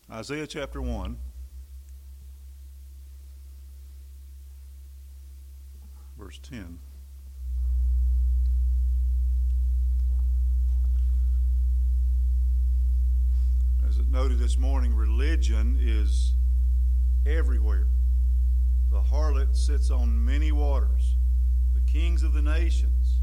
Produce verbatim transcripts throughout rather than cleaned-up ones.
Isaiah chapter one. Verse ten. As it noted this morning, religion is everywhere. The harlot sits on many waters. The kings of the nations.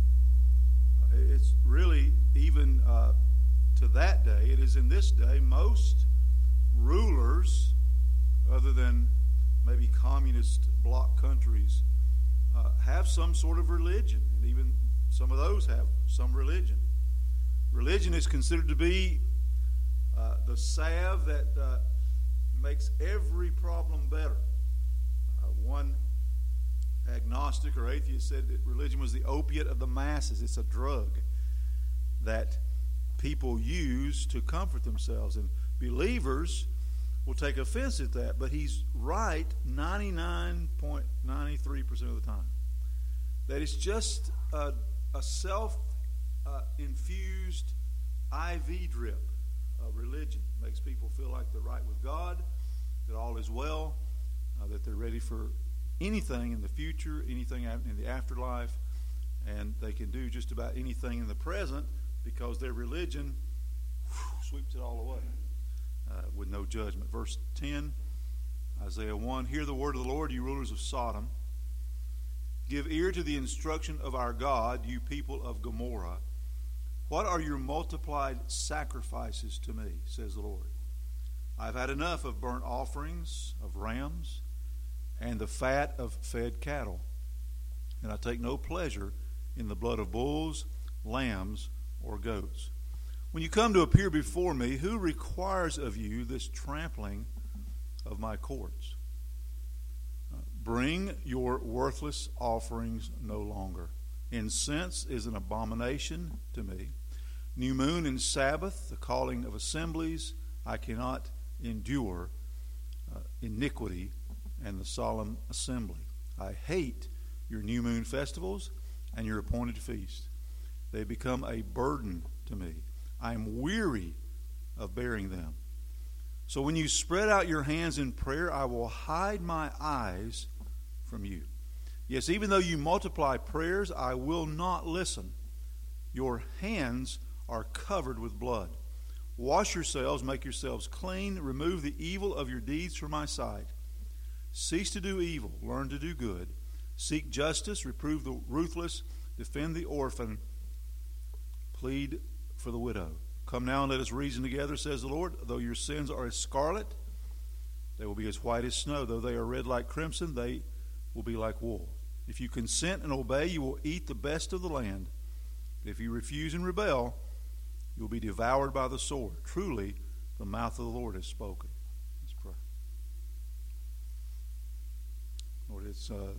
It's really, even uh, to that day, it is in this day, most rulers, other than maybe communist bloc countries, uh, have some sort of religion. And even some of those have some religion. Religion is considered to be uh, the salve that uh, makes every problem better. Uh, one agnostic or atheist said that religion was the opiate of the masses. It's a drug that people use to comfort themselves. And believers will take offense at that, but he's right ninety-nine point nine three percent of the time. That it's just a, a self-infused uh, I V drip of religion. It makes people feel like they're right with God, that all is well, uh, that they're ready for anything in the future, anything in the afterlife, and they can do just about anything in the present because their religion whew, sweeps it all away uh, with no judgment. Verse ten, Isaiah one, hear the word of the Lord, you rulers of Sodom. Give ear to the instruction of our God, you people of Gomorrah. What are your multiplied sacrifices to me, says the Lord? I've had enough of burnt offerings, of rams, and the fat of fed cattle. And I take no pleasure in the blood of bulls, lambs, or goats. When you come to appear before me, who requires of you this trampling of my courts? Uh, bring your worthless offerings no longer. Incense is an abomination to me. New moon and Sabbath, the calling of assemblies, I cannot endure. Uh, iniquity and the solemn assembly. I hate your new moon festivals and your appointed feasts. They become a burden to me. I am weary of bearing them. So when you spread out your hands in prayer, I will hide my eyes from you. Yes, even though you multiply prayers, I will not listen. Your hands are covered with blood. Wash yourselves, make yourselves clean, remove the evil of your deeds from my sight. Cease to do evil, learn to do good. Seek justice, reprove the ruthless, defend the orphan, plead for the widow. Come now and let us reason together, says the Lord. Though your sins are as scarlet, they will be as white as snow. Though they are red like crimson, they will be like wool. If you consent and obey, you will eat the best of the land. If you refuse and rebel, you will be devoured by the sword. Truly, the mouth of the Lord has spoken. Let's pray. Lord, it's a,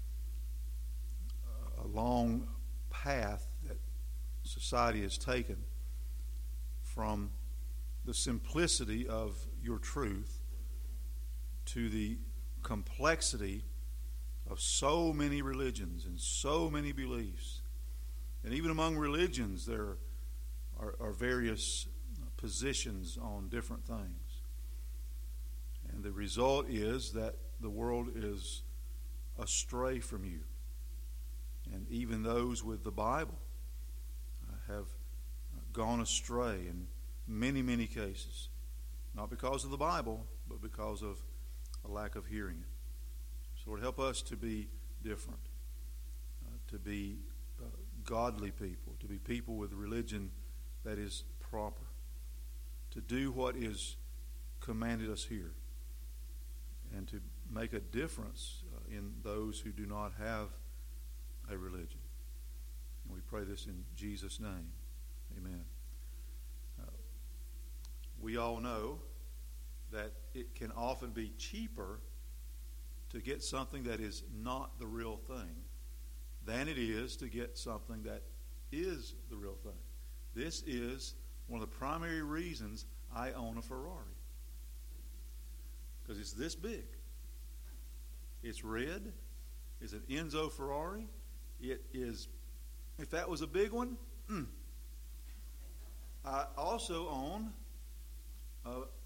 a long path that society has taken from the simplicity of your truth to the complexity of so many religions and so many beliefs. And even among religions, there are, are various positions on different things. And the result is that the world is astray from you. And even those with the Bible uh, have gone astray in many, many cases. Not because of the Bible, but because of a lack of hearing it. So Lord, help us to be different, uh, to be uh, godly people, to be people with religion that is proper, to do what is commanded us here, and to make a difference uh, in those who do not have a religion. And we pray this in Jesus' name. Amen. Uh, we all know that it can often be cheaper to get something that is not the real thing than it is to get something that is the real thing. This is one of the primary reasons I own a Ferrari. Because it's this big. It's red. It's an Enzo Ferrari. It is, if that was a big one, mm. I also own a,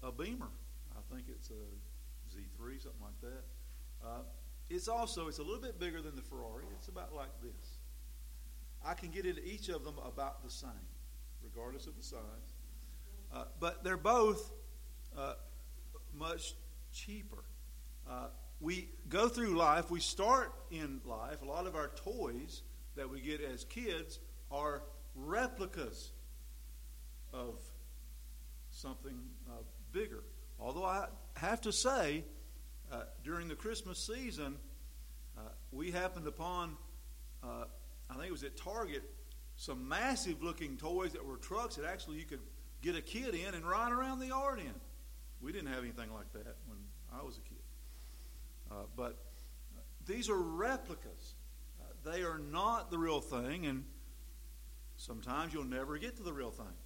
a Beamer. I think it's a Z three, something like that. Uh, it's also, it's a little bit bigger than the Ferrari. It's about like this. I can get into each of them about the same, regardless of the size. Uh, but they're both uh, much cheaper. Uh, we go through life, we start in life, a lot of our toys that we get as kids are replicas of something uh, bigger. Although I have to say, uh, during the Christmas season, uh, we happened upon, uh, I think it was at Target, some massive-looking toys that were trucks that actually you could get a kid in and ride around the yard in. We didn't have anything like that when I was a kid. Uh, but these are replicas. Uh, they are not the real thing, and sometimes you'll never get to the real thing.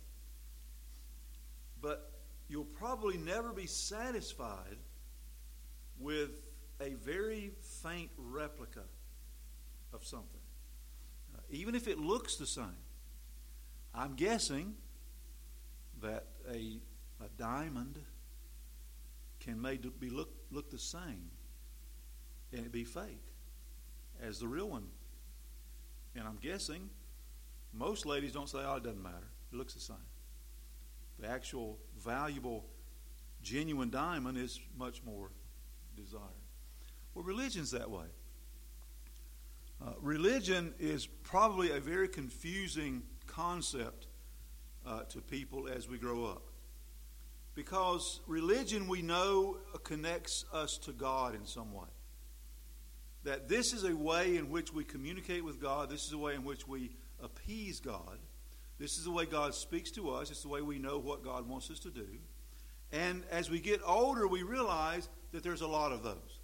But you'll probably never be satisfied with a very faint replica of something, uh, even if it looks the same. I'm guessing that a, a diamond can made be look look the same and it be fake as the real one. And I'm guessing most ladies don't say, oh, it doesn't matter. It looks the same. The actual valuable, genuine diamond is much more desired. Well, religion's that way. Uh, religion is probably a very confusing concept uh, to people as we grow up. Because religion, we know, connects us to God in some way. That this is a way in which we communicate with God. This is a way in which we appease God. This is the way God speaks to us. It's the way we know what God wants us to do. And as we get older, we realize that there's a lot of those.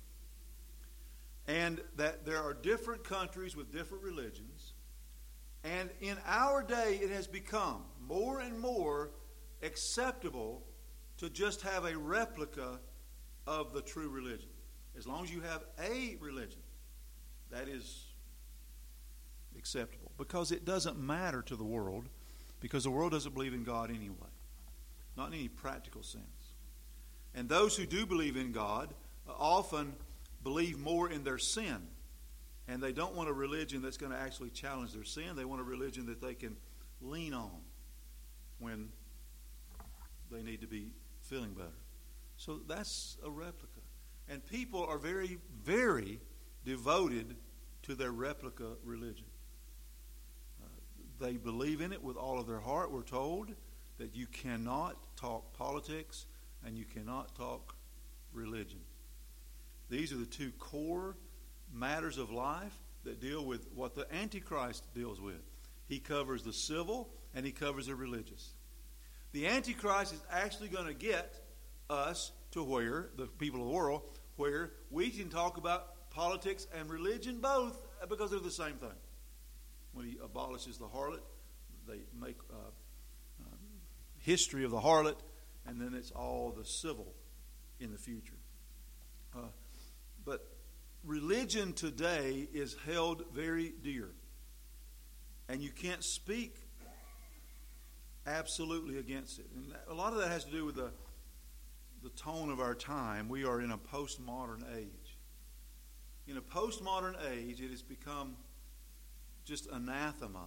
And that there are different countries with different religions. And in our day, it has become more and more acceptable to just have a replica of the true religion. As long as you have a religion, that is acceptable. Because it doesn't matter to the world, because the world doesn't believe in God anyway. Not in any practical sense. And those who do believe in God uh, often believe more in their sin. And they don't want a religion that's going to actually challenge their sin. They want a religion that they can lean on when they need to be feeling better. So that's a replica. And people are very, very devoted to their replica religion. Uh, they believe in it with all of their heart. We're told that you cannot talk politics and you cannot talk religion. These are the two core matters of life that deal with what the Antichrist deals with. He covers the civil and he covers the religious. The Antichrist is actually going to get us to where, the people of the world, where we can talk about politics and religion both because they're the same thing. When he abolishes the harlot, they make uh, uh, history of the harlot, and then it's all the civil in the future. Uh, but religion today is held very dear. And you can't speak absolutely against it. And a lot of that has to do with the, the tone of our time. We are in a postmodern age. In a postmodern age, it has become just anathema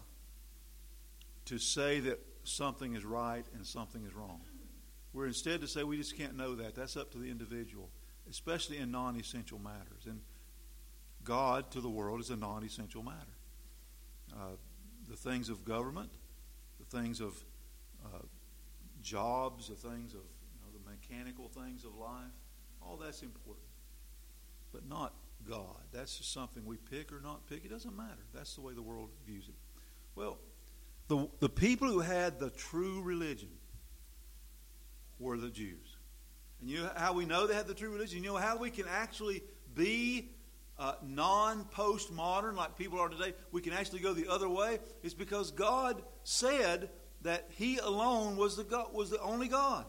to say that something is right and something is wrong. We're instead to say we just can't know that. That's up to the individual, especially in non-essential matters. And God to the world is a non-essential matter. Uh, the things of government, the things of uh, jobs, the things of you know, the mechanical things of life, all that's important. But not God. That's just something we pick or not pick. It doesn't matter. That's the way the world views it. Well, the the people who had the true religion were the Jews. And you know how we know they had the true religion? You know how we can actually be uh, non-postmodern like people are today? We can actually go the other way. It's because God said that He alone was the God, was the only God.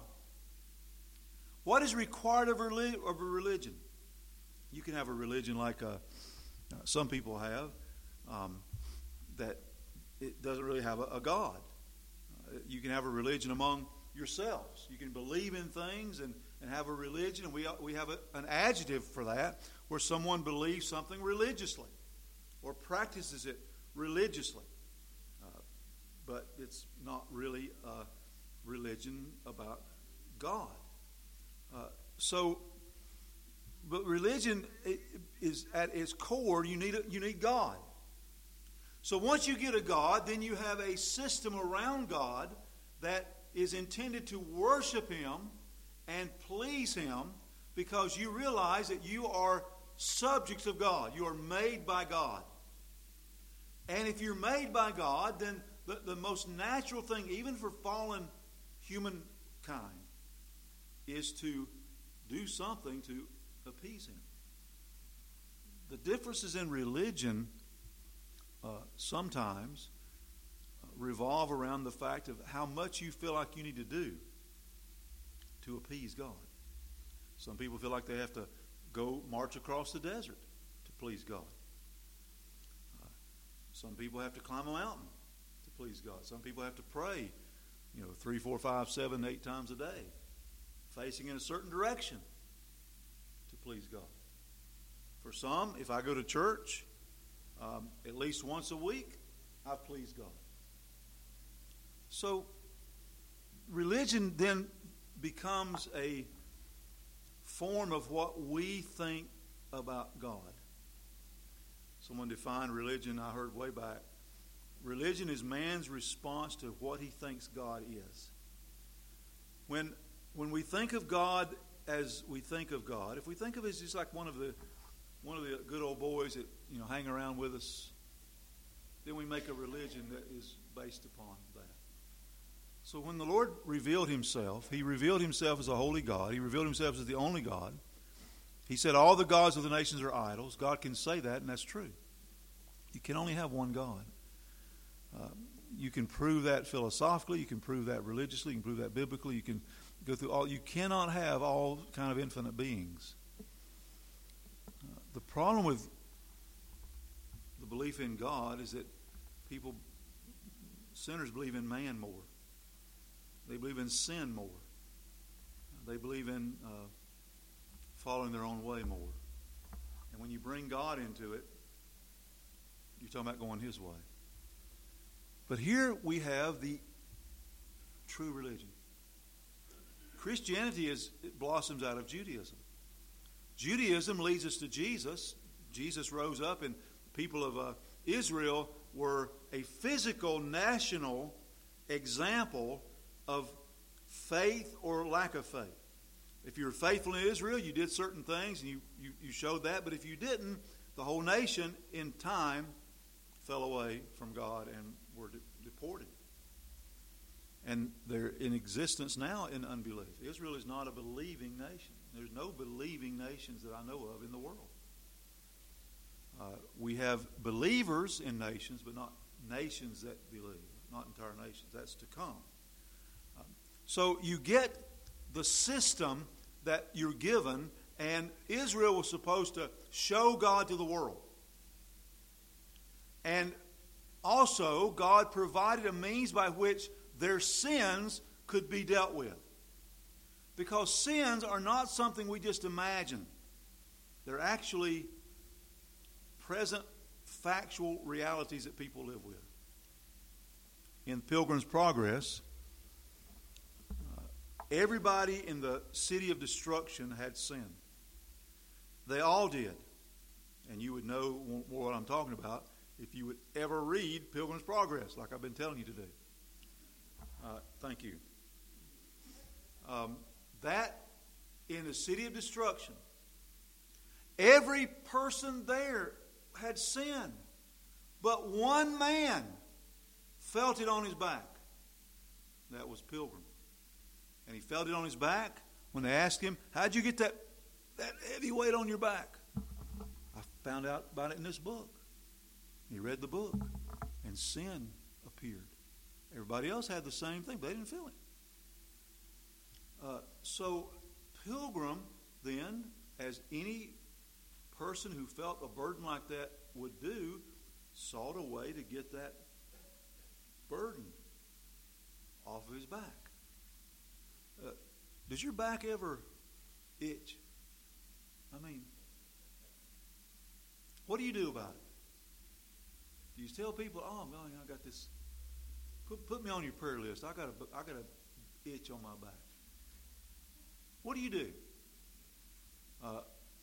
What is required of, relig- of a religion? You can have a religion like a, uh, some people have, um, that it doesn't really have a, a God. Uh, you can have a religion among yourselves. You can believe in things and, and have a religion, and we, we have a, an adjective for that, where someone believes something religiously or practices it religiously. Uh, but it's not really a religion about God. Uh, so, but religion is at its core, you need a, you need God. So once you get a God, then you have a system around God that is intended to worship Him and please Him, because you realize that you are subjects of God. You are made by God. And if you're made by God, then the, the most natural thing, even for fallen humankind, is to do something to appease Him. The differences in religion uh, sometimes revolve around the fact of how much you feel like you need to do to appease God. Some people feel like they have to go march across the desert to please God. Uh, some people have to climb a mountain to please God. Some people have to pray, you know, three, four, five, seven, eight times a day, facing in a certain direction to please God. For some, if I go to church um, at least once a week, I've pleased God. So, religion then becomes a form of what we think about God. Someone defined religion, I heard way back. Religion is man's response to what he thinks God is. When, when we think of God as we think of God, if we think of it as just like one of the one of the good old boys that, you know, hang around with us, then we make a religion that is based upon that. So when the Lord revealed Himself, He revealed Himself as a holy God. He revealed Himself as the only God. He said all the gods of the nations are idols. God can say that, and that's true. You can only have one God. Uh, you can prove that philosophically. You can prove that religiously. You can prove that biblically. You can go through all. You cannot have all kind of infinite beings. Uh, the problem with the belief in God is that people, sinners, believe in man more. They believe in sin more. They believe in uh, following their own way more. And when you bring God into it, you're talking about going His way. But here we have the true religion. Christianity is it blossoms out of Judaism. Judaism leads us to Jesus. Jesus rose up, and the people of uh, Israel were a physical, national example of faith or lack of faith. If you were faithful in Israel, you did certain things, and you, you, you showed that. But if you didn't, the whole nation in time fell away from God and were de- deported. And they're in existence now in unbelief. Israel is not a believing nation. There's no believing nations that I know of in the world. Uh, we have believers in nations, but not nations that believe. Not entire nations. That's to come. Um, so you get the system that you're given, and Israel was supposed to show God to the world. And also, God provided a means by which their sins could be dealt with. Because sins are not something we just imagine. They're actually present, factual realities that people live with. In Pilgrim's Progress, uh, everybody in the city of destruction had sinned. They all did. And you would know more what I'm talking about if you would ever read Pilgrim's Progress, like I've been telling you to do. Uh, thank you. Um, that in the city of destruction, every person there had sinned, but one man felt it on his back. That was Pilgrim. And he felt it on his back when they asked him, how'd you get that, that heavy weight on your back? I found out about it in this book. He read the book, and sin appeared. Everybody else had the same thing, but they didn't feel it. Uh, so Pilgrim then, as any person who felt a burden like that would do, sought a way to get that burden off of his back. Does your back ever itch? I mean, what do you do about it? Do you tell people, "Oh man, I got this. Put put me on your prayer list. I got a I got a itch on my back." What do you do? Uh,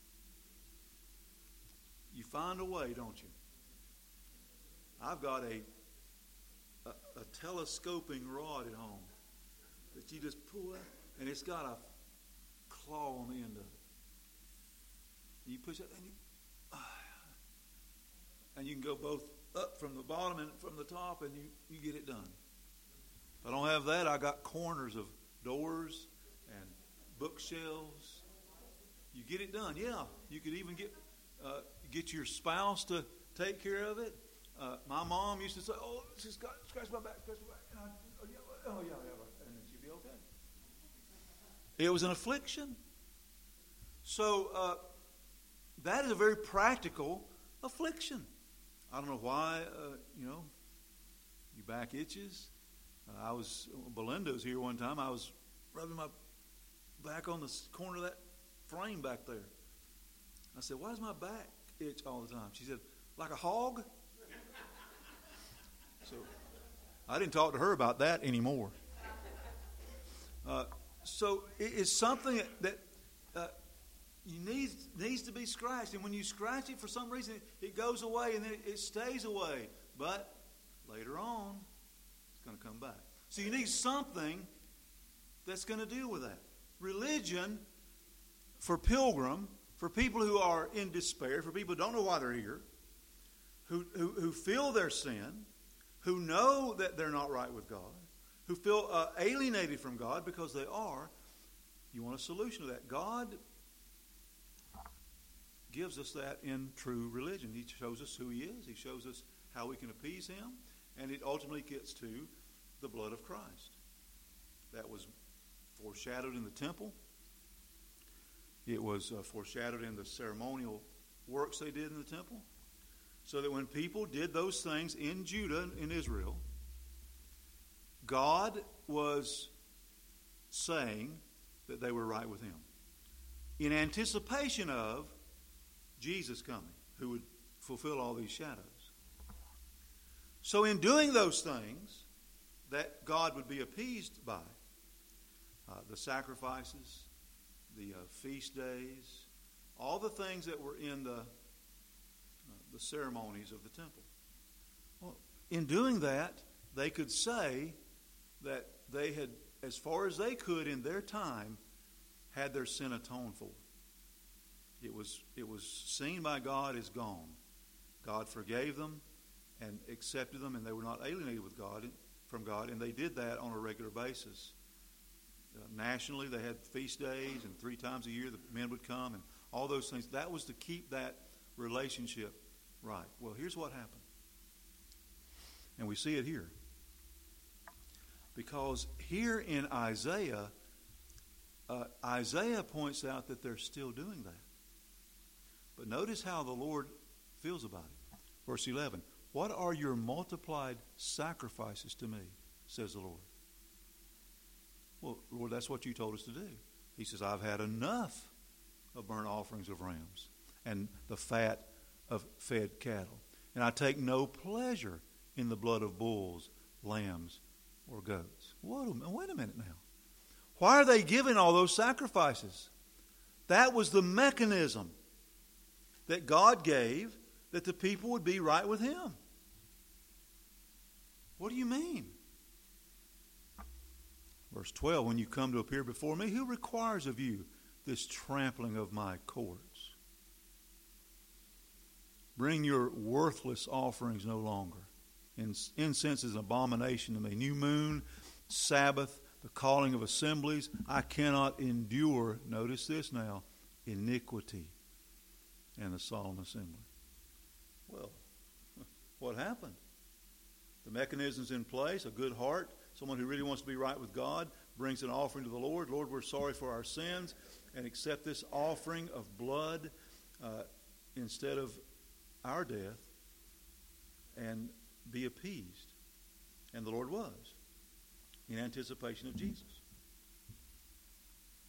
you find a way, don't you? I've got a, a a telescoping rod at home that you just pull out, and it's got a claw on the end of it. You push it, and you, uh, and you can go both up from the bottom and from the top, and you, you get it done. If I don't have that, I got corners of doors and bookshelves. You get it done. Yeah, you could even get uh, get your spouse to take care of it. Uh, my mom used to say, "Oh, just got, scratch my back, scratch my back," and I, oh yeah, oh yeah, yeah, and then she'd be okay. It was an affliction. So uh, that is a very practical affliction. I don't know why, uh, you know, your back itches. Uh, I was, Belinda was here one time. I was rubbing my back on the corner of that frame back there. I said, "Why does my back itch all the time?" She said, "Like a hog?" So I didn't talk to her about that anymore. Uh, so it is something that, that uh, you need, needs to be scratched. And when you scratch it, for some reason, it, it goes away and then it, it stays away. But later on, it's going to come back. So you need something that's going to deal with that. Religion, for pilgrim, for people who are in despair, for people who don't know why they're here, who, who, who feel their sin, who know that they're not right with God, who feel uh, alienated from God because they are, you want a solution to that. God gives us that in true religion. He shows us who He is. He shows us how we can appease Him. And it ultimately gets to the blood of Christ. That was foreshadowed in the temple. It was uh, foreshadowed in the ceremonial works they did in the temple. So that when people did those things in Judah, in Israel, God was saying that they were right with Him in anticipation of Jesus coming, who would fulfill all these shadows. So in doing those things that God would be appeased by, uh, the sacrifices, the uh, feast days, all the things that were in the the ceremonies of the temple. Well, in doing that, they could say that they had, as far as they could in their time, had their sin atoned for. It was, it was seen by God as gone. God forgave them and accepted them, and they were not alienated with God, from God, and they did that on a regular basis. Uh, nationally, they had feast days, and three times a year the men would come, and all those things. That was to keep that relationship right. Well, here's what happened. And we see it here. Because here in Isaiah, uh, Isaiah points out that they're still doing that. But notice how the Lord feels about it. Verse eleven. "What are your multiplied sacrifices to me, says the Lord?" Well, Lord, that's what you told us to do. He says, "I've had enough of burnt offerings of rams and the fat of fed cattle. And I take no pleasure in the blood of bulls, lambs, or goats." Wait a, wait a minute now. Why are they giving all those sacrifices? That was the mechanism that God gave that the people would be right with Him. What do you mean? Verse twelve, "When you come to appear before me, who requires of you this trampling of my courts? Bring your worthless offerings no longer. Incense is an abomination to me. New moon, Sabbath, the calling of assemblies. I cannot endure," notice this now, "iniquity and the solemn assembly." Well, what happened? The mechanism's in place, a good heart, someone who really wants to be right with God, brings an offering to the Lord. "Lord, we're sorry for our sins, and accept this offering of blood uh, instead of our death, and be appeased." And the Lord was, in anticipation of Jesus.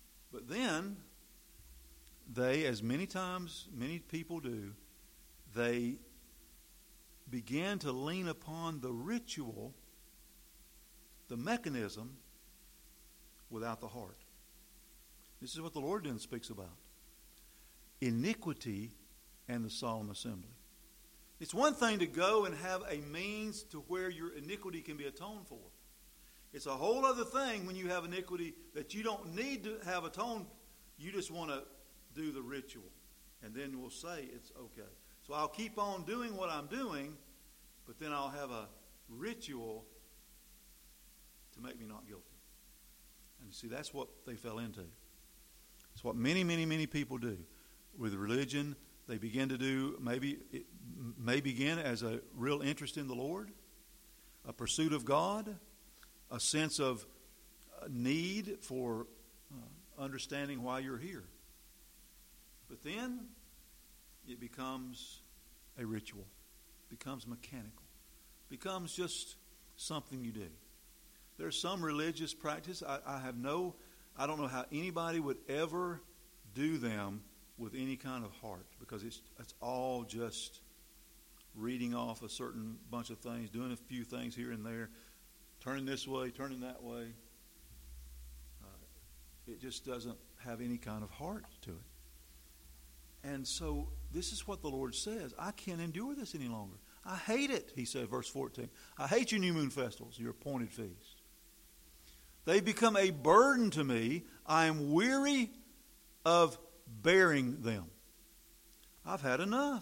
But then, they, as many times, many people do, they begin to lean upon the ritual, the mechanism, without the heart. This is what the Lord then speaks about. Iniquity and the solemn assembly. It's one thing to go and have a means to where your iniquity can be atoned for. It's a whole other thing when you have iniquity that you don't need to have atoned. You just want to do the ritual. And then we'll say it's okay. So I'll keep on doing what I'm doing, but then I'll have a ritual to make me not guilty. And see, that's what they fell into. It's what many, many, many people do. With religion, they begin to do, maybe it may begin as a real interest in the Lord, a pursuit of God, a sense of need for uh, understanding why you're here. But then it becomes a ritual, becomes mechanical, becomes just something you do. There's some religious practice. I, I have no, I don't know how anybody would ever do them with any kind of heart, because it's it's all just reading off a certain bunch of things, doing a few things here and there, turning this way, turning that way. Uh, it just doesn't have any kind of heart to it. And so this is what the Lord says. I can't endure this any longer. I hate it, he said, verse fourteen. I hate your new moon festivals, your appointed feasts. They become a burden to me. I am weary of bearing them. I've had enough.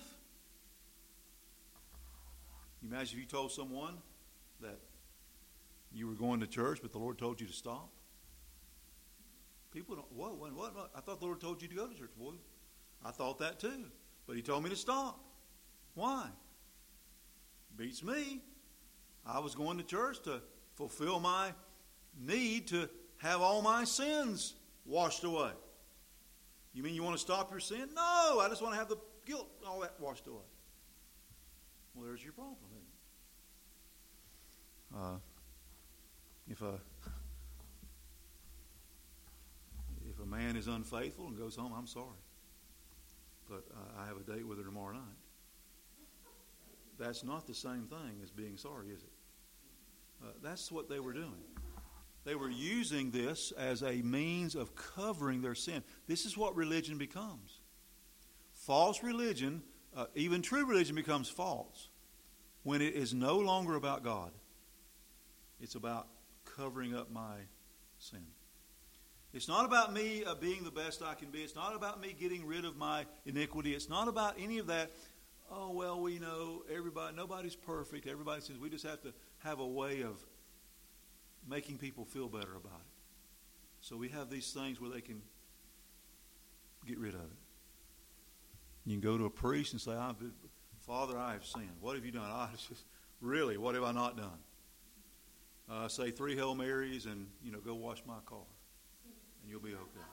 You imagine if you told someone that you were going to church, but the Lord told you to stop. People don't, whoa, what, what, what? I thought the Lord told you to go to church. Boy, I thought that too. But he told me to stop. Why? Beats me. I was going to church to fulfill my need to have all my sins washed away. You mean you want to stop your sin? No, I just want to have the guilt, all that washed away. Well, there's your problem, isn't it? Uh, if a if a man is unfaithful and goes home, I'm sorry, but uh, I have a date with her tomorrow night. That's not the same thing as being sorry, is it? Uh, that's what they were doing. They were using this as a means of covering their sin. This is what religion becomes. False religion, uh, even true religion, becomes false when it is no longer about God. It's about covering up my sin. It's not about me uh, being the best I can be. It's not about me getting rid of my iniquity. It's not about any of that. Oh, well, we know everybody, nobody's perfect. Everybody says we just have to have a way of making people feel better about it. So we have these things where they can get rid of it. You can go to a priest and say, Father, I have sinned. What have you done? I just, really, what have I not done? Uh, say three Hail Marys and, you know, go wash my car. And you'll be okay.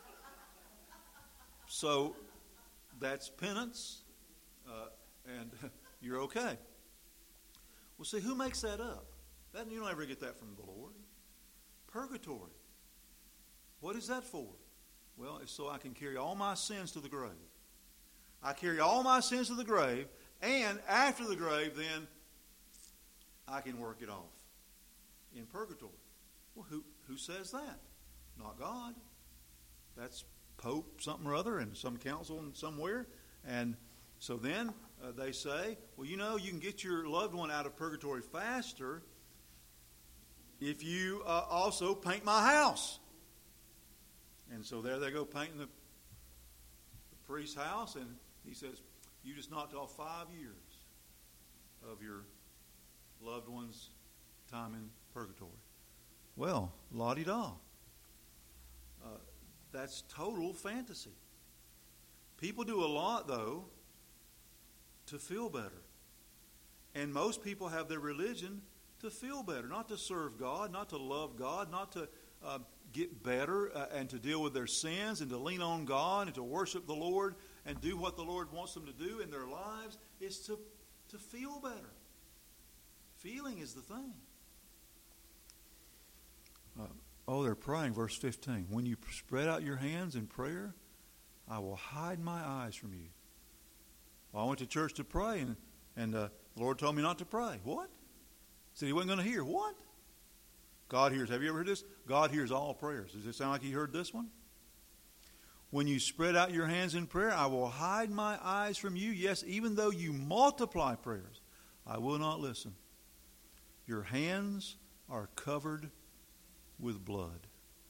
So that's penance. Uh, and you're okay. Well, see, who makes that up? That, you don't ever get that from the Lord. Purgatory. What is that for? Well, it's so I can carry all my sins to the grave. I carry all my sins to the grave, and after the grave, then I can work it off in purgatory. Well, who, who says that? Not God. That's Pope something or other and some council somewhere. And so then uh, they say, well, you know, you can get your loved one out of purgatory faster if you uh, also paint my house. And so there they go painting the, the priest's house, and he says, you just knocked off five years of your loved one's time in purgatory. Well, la-di-da. Uh, that's total fantasy. People do a lot, though, to feel better. And most people have their religion to feel better, not to serve God, not to love God, not to uh, get better uh, and to deal with their sins and to lean on God and to worship the Lord and do what the Lord wants them to do in their lives. It's to, to feel better. Feeling is the thing. Uh, Oh, they're praying, verse fifteen. When you spread out your hands in prayer, I will hide my eyes from you. Well, I went to church to pray, and, and uh, the Lord told me not to pray. What? Said he wasn't going to hear. What? God hears. Have you ever heard this? God hears all prayers. Does it sound like he heard this one? When you spread out your hands in prayer, I will hide my eyes from you. Yes, even though you multiply prayers, I will not listen. Your hands are covered with blood.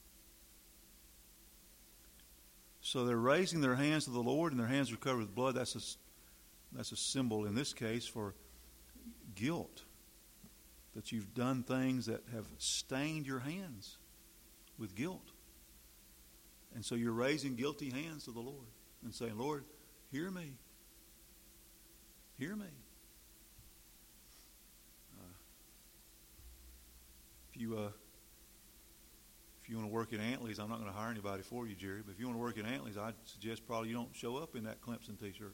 So they're raising their hands to the Lord, and their hands are covered with blood. That's a, that's a symbol in this case for guilt. That you've done things that have stained your hands with guilt. And so you're raising guilty hands to the Lord and saying, Lord, hear me. Hear me. Uh, if you uh, if you want to work at Antley's, I'm not going to hire anybody for you, Jerry, but if you want to work at Antley's, I'd suggest probably you don't show up in that Clemson t-shirt.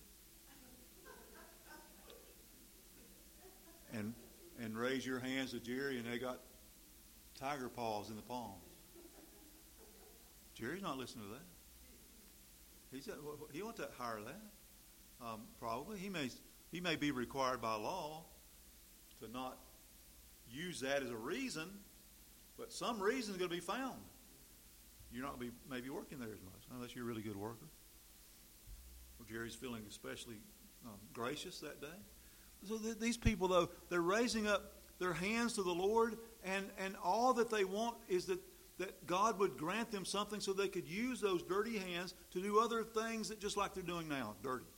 And and raise your hands to Jerry, and they got tiger paws in the palms. Jerry's not listening to that. He's he won't hire that. Um, probably he may he may be required by law to not use that as a reason, but some reason is going to be found. You're not going to be maybe working there as much unless you're a really good worker. Or Jerry's feeling especially um, gracious that day. So th- these people, though, they're raising up their hands to the Lord, and, and all that they want is that that God would grant them something so they could use those dirty hands to do other things that just like they're doing now, dirty.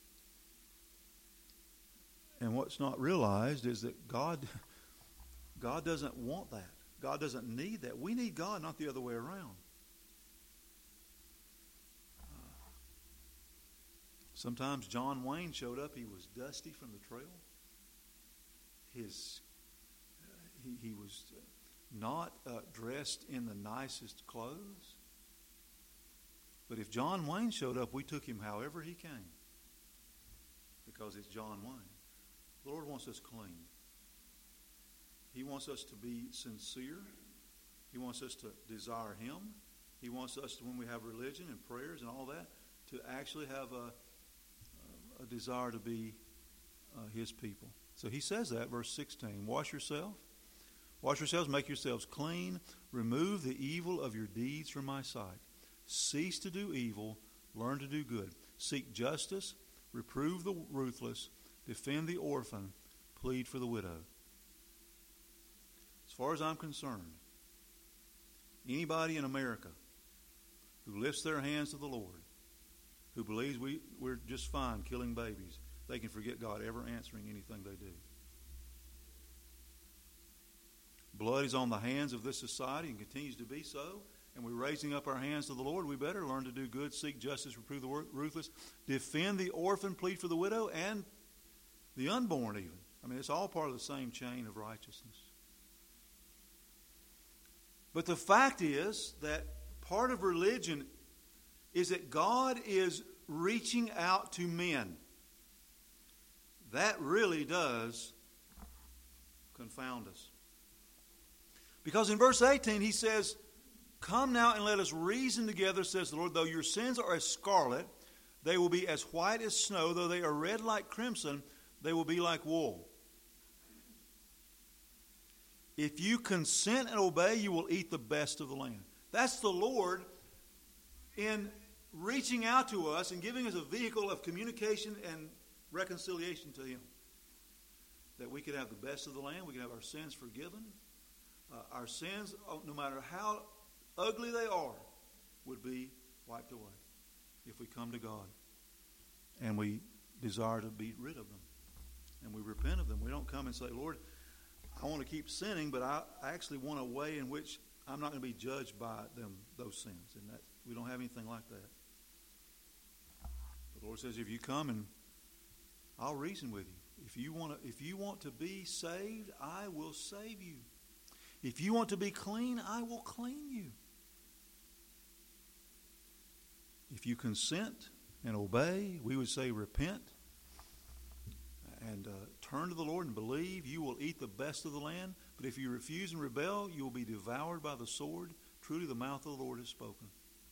And what's not realized is that God, God doesn't want that. God doesn't need that. We need God, not the other way around. Uh, sometimes John Wayne showed up. He was dusty from the trail. His, uh, he, he was... Uh, not uh, dressed in the nicest clothes. But if John Wayne showed up, we took him however he came. Because it's John Wayne. The Lord wants us clean. He wants us to be sincere. He wants us to desire Him. He wants us to, when we have religion and prayers and all that, to actually have a, a desire to be uh, His people. So He says that, verse sixteen, wash yourself. Wash yourselves, make yourselves clean. Remove the evil of your deeds from my sight. Cease to do evil. Learn to do good. Seek justice. Reprove the ruthless. Defend the orphan. Plead for the widow. As far as I'm concerned, anybody in America who lifts their hands to the Lord, who believes we, we're just fine killing babies, they can forget God ever answering anything they do. Blood is on the hands of this society and continues to be so. And we're raising up our hands to the Lord. We better learn to do good, seek justice, reprove the ruthless, defend the orphan, plead for the widow, and the unborn even. I mean, it's all part of the same chain of righteousness. But the fact is that part of religion is that God is reaching out to men. That really does confound us. Because in verse eighteen, he says, come now and let us reason together, says the Lord. Though your sins are as scarlet, they will be as white as snow. Though they are red like crimson, they will be like wool. If you consent and obey, you will eat the best of the land. That's the Lord in reaching out to us and giving us a vehicle of communication and reconciliation to Him. That we could have the best of the land. We could have our sins forgiven. Uh, our sins, no matter how ugly they are, would be wiped away if we come to God and we desire to be rid of them and we repent of them. We don't come and say, Lord, I want to keep sinning, but I, I actually want a way in which I'm not going to be judged by them, those sins. And that we don't have anything like that. The Lord says, if you come and I'll reason with you. If you want to, if you want to be saved, I will save you. If you want to be clean, I will clean you. If you consent and obey, we would say repent and uh, turn to the Lord and believe, you will eat the best of the land. But if you refuse and rebel, you will be devoured by the sword. truly the mouth of the Lord has spoken.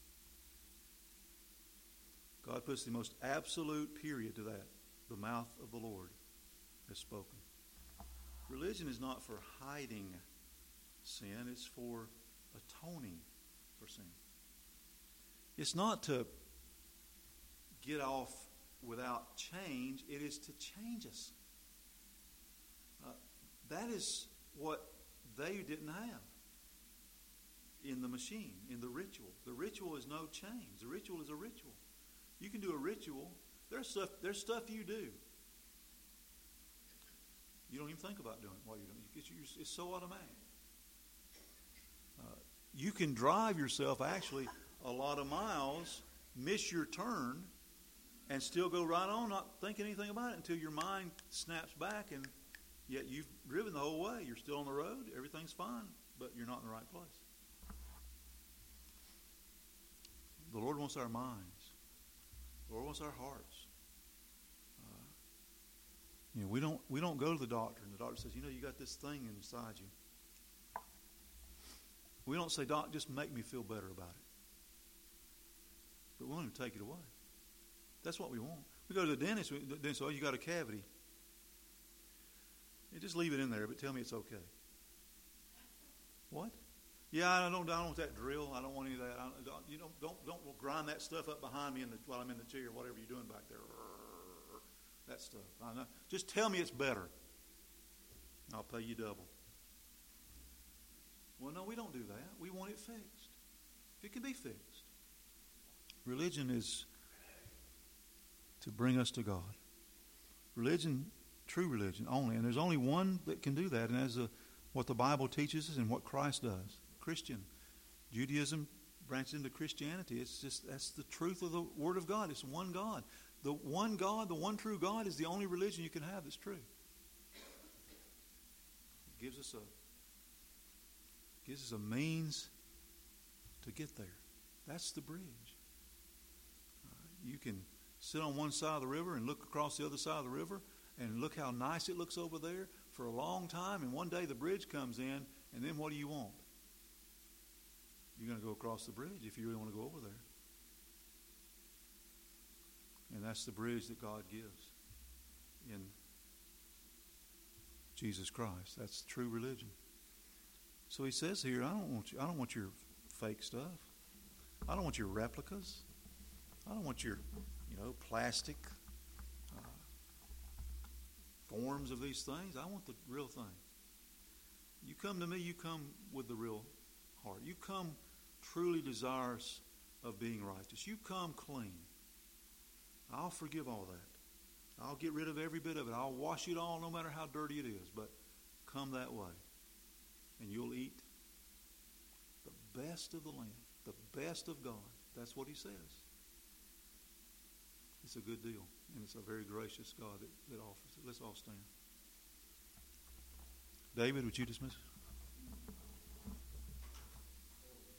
God puts the most absolute period to that. The mouth of the Lord has spoken. Religion is not for hiding sin. It's for atoning for sin. It's not to get off without change. It is to change us. Uh, that is what they didn't have in the machine, in the ritual. The ritual is no change. The ritual is a ritual. You can do a ritual. There's stuff, there's stuff you do. You don't even think about doing it while you're doing it. It's so automatic. Uh, you can drive yourself actually a lot of miles, miss your turn, and still go right on, not thinking anything about it until your mind snaps back, and yet you've driven the whole way. You're still on the road. Everything's fine, but you're not in the right place. The Lord wants our minds. The Lord wants our hearts. Uh, you know, we don't we don't go to the doctor, and the doctor says, you know, you got this thing inside you. We don't say, Doc, just make me feel better about it. But we want him to take it away. That's what we want. We go to the dentist, the dentist says, oh, you got a cavity. You just leave it in there, but tell me it's okay. What? Yeah, I don't, I don't want that drill. I don't want any of that. I don't, you know, don't don't grind that stuff up behind me in the, while I'm in the chair, whatever you're doing back there. That stuff. I know. Just tell me it's better. I'll pay you double. Well, no, we don't do that. We want it fixed. If it can be fixed. Religion is to bring us to God. Religion, true religion only. And there's only one that can do that, and that's a, what the Bible teaches us and what Christ does. Christian. Judaism branches into Christianity. It's just, that's the truth of the Word of God. It's one God. The one God, the one true God is the only religion you can have that's true. It gives us a gives us a means to get there. That's the bridge. Uh, you can sit on one side of the river and look across the other side of the river and look how nice it looks over there for a long time, and one day the bridge comes in, and then what do you want? You're going to go across the bridge if you really want to go over there. And that's the bridge that God gives in Jesus Christ. That's true religion. So he says here, I don't want you, I don't want your fake stuff. I don't want your replicas. I don't want your, you know, plastic uh, forms of these things. I want the real thing. You come to me, you come with the real heart. You come truly desirous of being righteous. You come clean. I'll forgive all that. I'll get rid of every bit of it. I'll wash it all no matter how dirty it is. But come that way. And you'll eat the best of the land. The best of God. That's what he says. It's a good deal. And it's a very gracious God that, that offers it. Let's all stand. David, would you dismiss us?